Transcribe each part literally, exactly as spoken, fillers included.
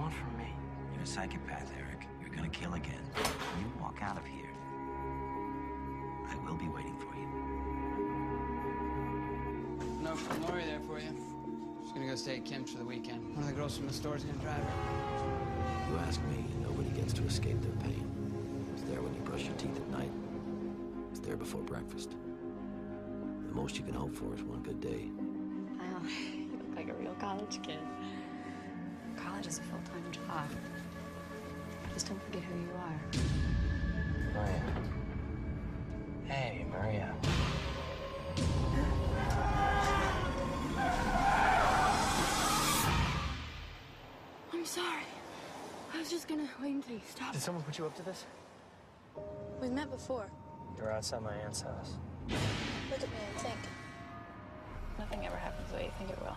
want from me? You're a psychopath, Eric. You're gonna kill again. When you walk out of here, I will be waiting for you. No from Lori there for you. She's gonna go stay at Kim's for the weekend. One of the girls from the store's gonna drive her. You ask me, nobody gets to escape their pain. It's there when you brush your teeth at night. It's there before breakfast. The most you can hope for is one good day. Wow, you look like a real college kid. College is a full-time job. Just don't forget who you are. Maria. Hey, Maria. I'm sorry. I was just gonna wait until you stopped. Did someone put you up to this? We've met before. You were outside my aunt's house. Look at me and think. Nothing ever happens the way you think it will.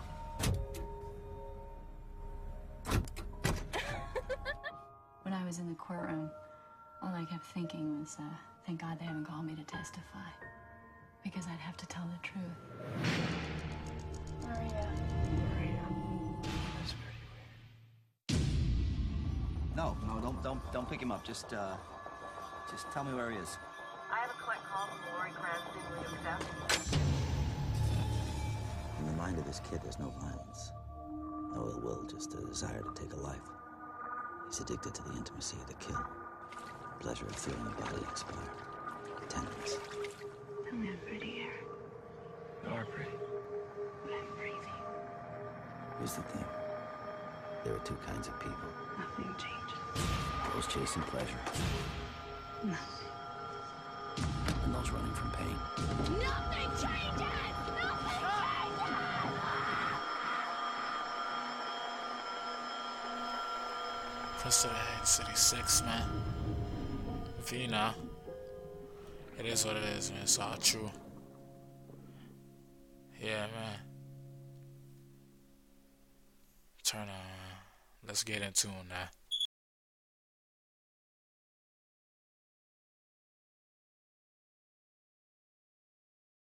When I was in the courtroom, all I kept thinking was, uh, thank God they haven't called me to testify. Because I'd have to tell the truth. Maria. Maria. That's pretty weird. No, no, don't, don't, don't pick him up. Just, uh, just tell me where he is. I have a collect call from Lori Cranston. Will you accept? In the mind of this kid, there's no violence. No ill will, just a desire to take a life. He's addicted to the intimacy of the kill. The pleasure of feeling the body expire. Tenderness. Tell me I'm pretty here. You are pretty. But I'm crazy. Here's the thing. There are two kinds of people. Nothing changes. Those chasing pleasure. Nothing. And those running from pain. Nothing changes! Nothing changes! Close to the head, City six, man. If you know, it is what it is, man. It's all true. Yeah, man. Turn on. Let's get into it now.